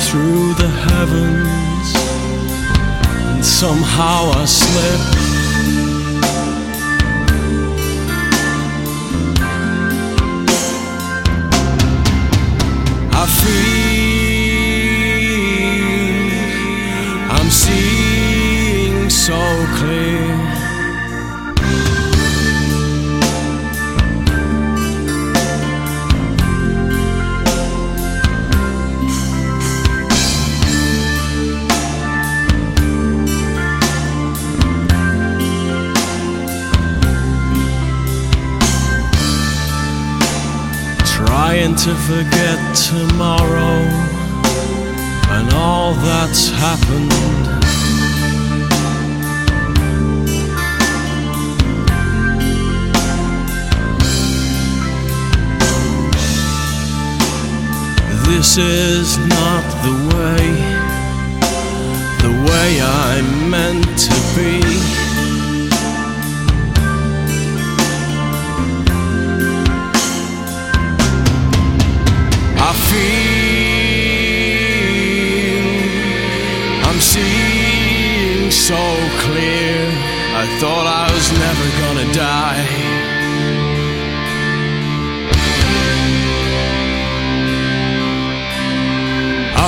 through the heavens, and somehow I slip. I feel I'm seeing so clear. Trying to forget tomorrow and all that's happened. This is not the way I'm meant to be. I feel I'm seeing so clear. I thought I was never gonna die. I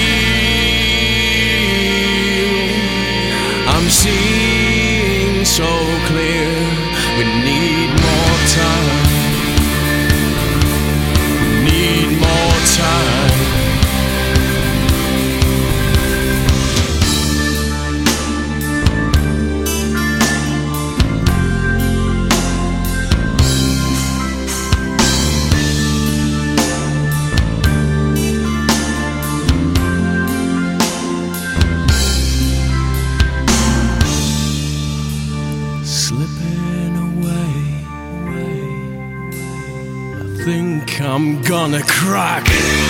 feel I'm seeing so clear. We need more time. Slipping away, I think I'm gonna crack.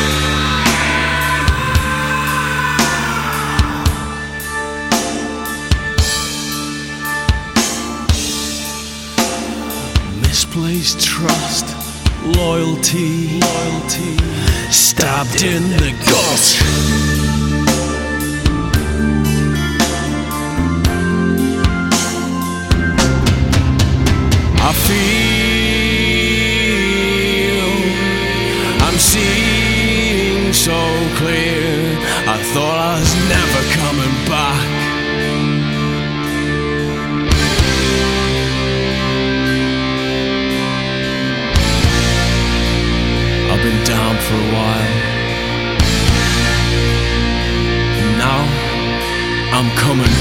Misplaced trust, loyalty, stabbed in the gut. I feel I'm seeing so clear. I thought I was never coming back. I've been down for a while, and now I'm coming